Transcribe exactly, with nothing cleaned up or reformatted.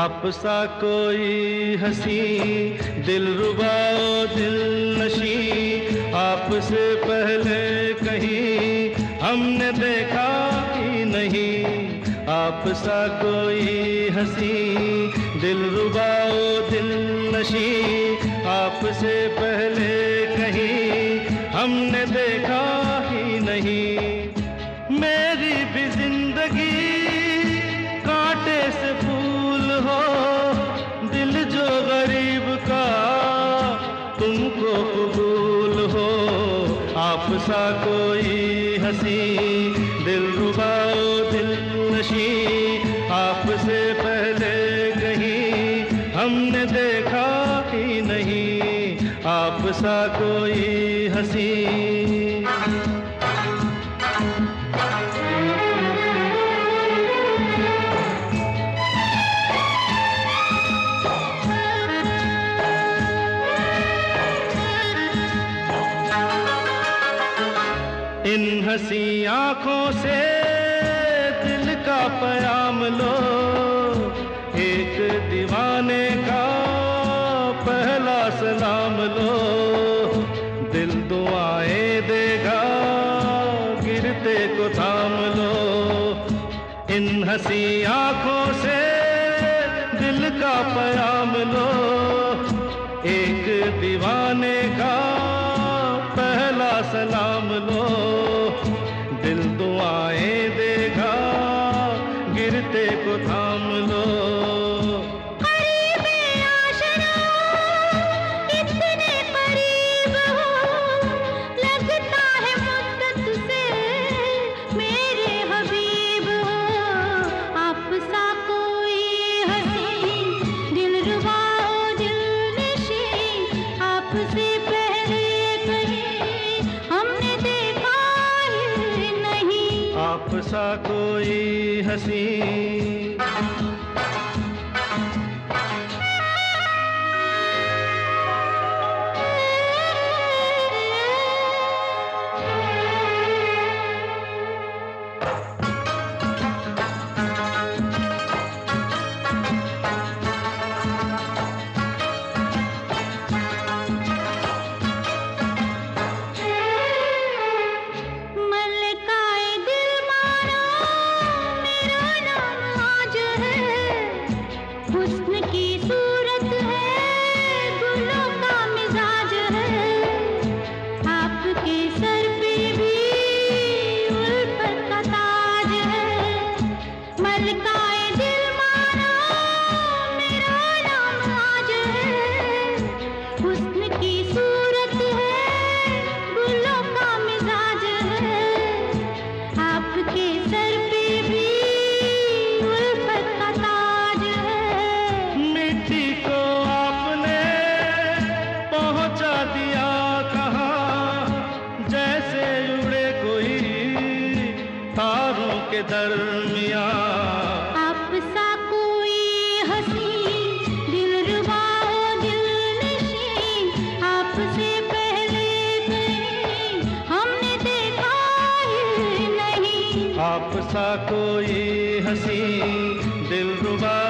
आप सा कोई हंसी दिलरुबा दिल नशी आपसे पहले कहीं हमने देखा ही नहीं। आप सा कोई हंसी दिलरुबा दिल नशी आपसे पहले कहीं हमने देखा ही नहीं। मेरी भी जिंदगी कांटे से फूल हो, दिल जो गरीब का तुमको कबूल हो। आप सा कोई हंसी दिलरुबा दिल नशी आपसे पहले कहीं हमने देखा ही नहीं। आप सा कोई हंसी। इन हंसी आँखों से दिल का प्याम लो, एक दीवाने का पहला सलाम लो। दिल दुआएं देगा गिरते को थाम लो। इन हंसी आँखों से दिल का प्याम लो, एक दीवाने का पहला सलाम लो। दिल दुआएं देगा गिरते को थाम लो। करीबे आशना इतने करीब हो, लगता है मुद्दत से मेरे हबीब हो। आप सा कोई हंसी दिलरुबा दिल नशी आपसे पहले कहीं हमने देखा ही नहीं। आप सा कोई हंसी। मलकाए दिल मारा मेरा नाम आज है, हुस्न की सूरत है गुलों का मिजाज है। आपके सर पे भी उल्फत का ताज है। मलकाए दिल मारा मेरा नाम आज है, हुस्न की सूरत है गुलों का मिजाज है। आपके सर पे भी उल्फत का ताज है। मिट्टी को आपने पहुंचा दिया कहाँ, जैसे उड़े कोई तारों के दरमियाँ। आप सा कोई हंसी दिलरुबा दिल नशी आपसे पहले कहीं हमने देखा ही नहीं। आप सा कोई हंसी दिलरुबा